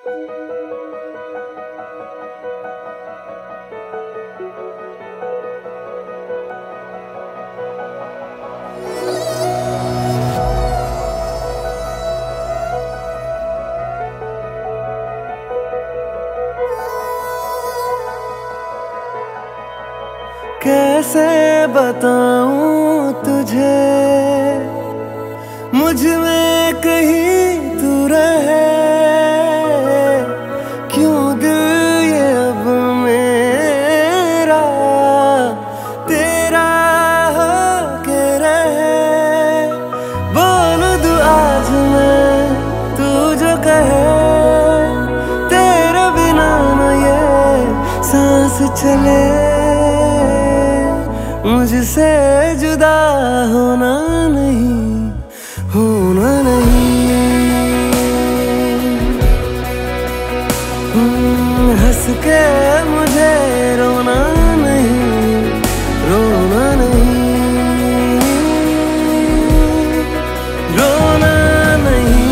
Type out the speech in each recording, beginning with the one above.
कैसे बताऊं तुझे, मुझ में कहीं तू रहे, क्यों दिल ये अब मेरा तेरा हो के रहे। बोल दूं आज मैं तू जो कहे, तेरे बिना न ये सांस चले। मुझसे जुदा होना नहीं, होना नहीं। हंस के मुझे रोना नहीं, रोना नहीं, रोना नहीं,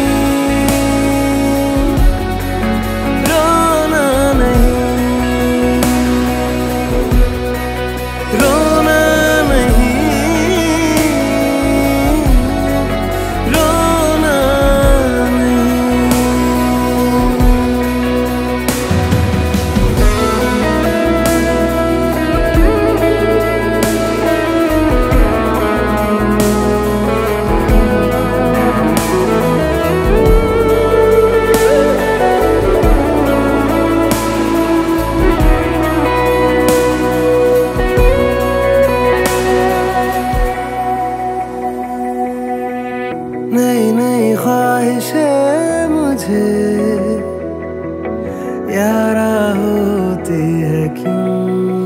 रोना नहीं, रोना नई नई ख्वाहिशें मुझे यारा होती है क्यों।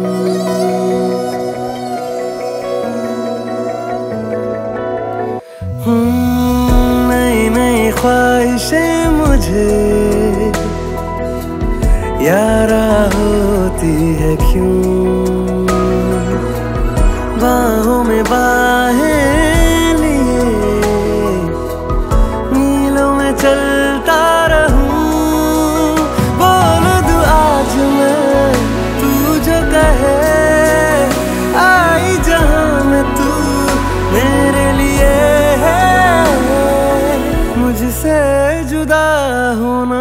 नई नई ख्वाहिशें मुझे यारा होती है क्यों। बाहों में बाहें चलता रहूं। बोल दूं आज मैं तू जो कहे, आई जहां में तू मेरे लिए है। मुझसे जुदा होना